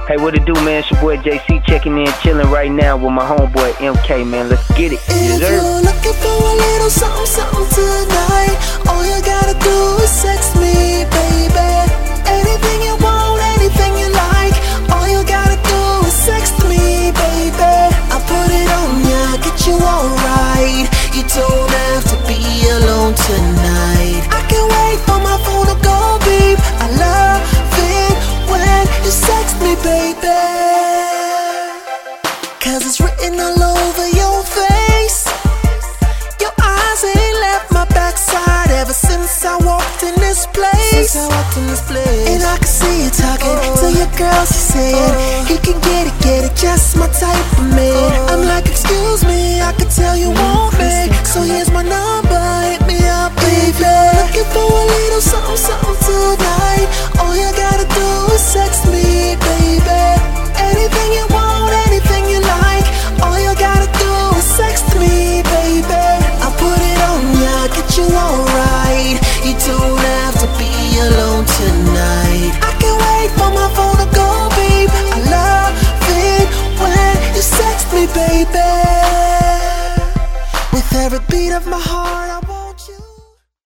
Hey, what it do, man? It's your boy JC checking in, chilling right now with my homeboy MK, man. Let's get it. If you're looking for a little something, something tonight, all you gotta do is sext me, baby. Anything you want, anything you like, all you gotta do is sext me, baby. I'll put it on ya, get you alright. You don't have to be alone tonight. I can't wait for my phone to go beep. I love it when you sext me, baby. Cause it's written all over your face. Your eyes ain't left my backside ever since I walked in this place. And I can see you talking to your girls, you saying you can get it, just my type of man. I'm like, excuse me, I can tell you want me, so here's my number, hit me up, baby. Looking for a little something, something tonight, all you gotta do is sext me, baby. Anything you want, anything you like, all you gotta do is sext me, baby. I'll put it on ya, get you alright. You don't have to be alone tonight. I can't wait for my phone to go beep. I love it when you sext me, baby. With every beat of my heart,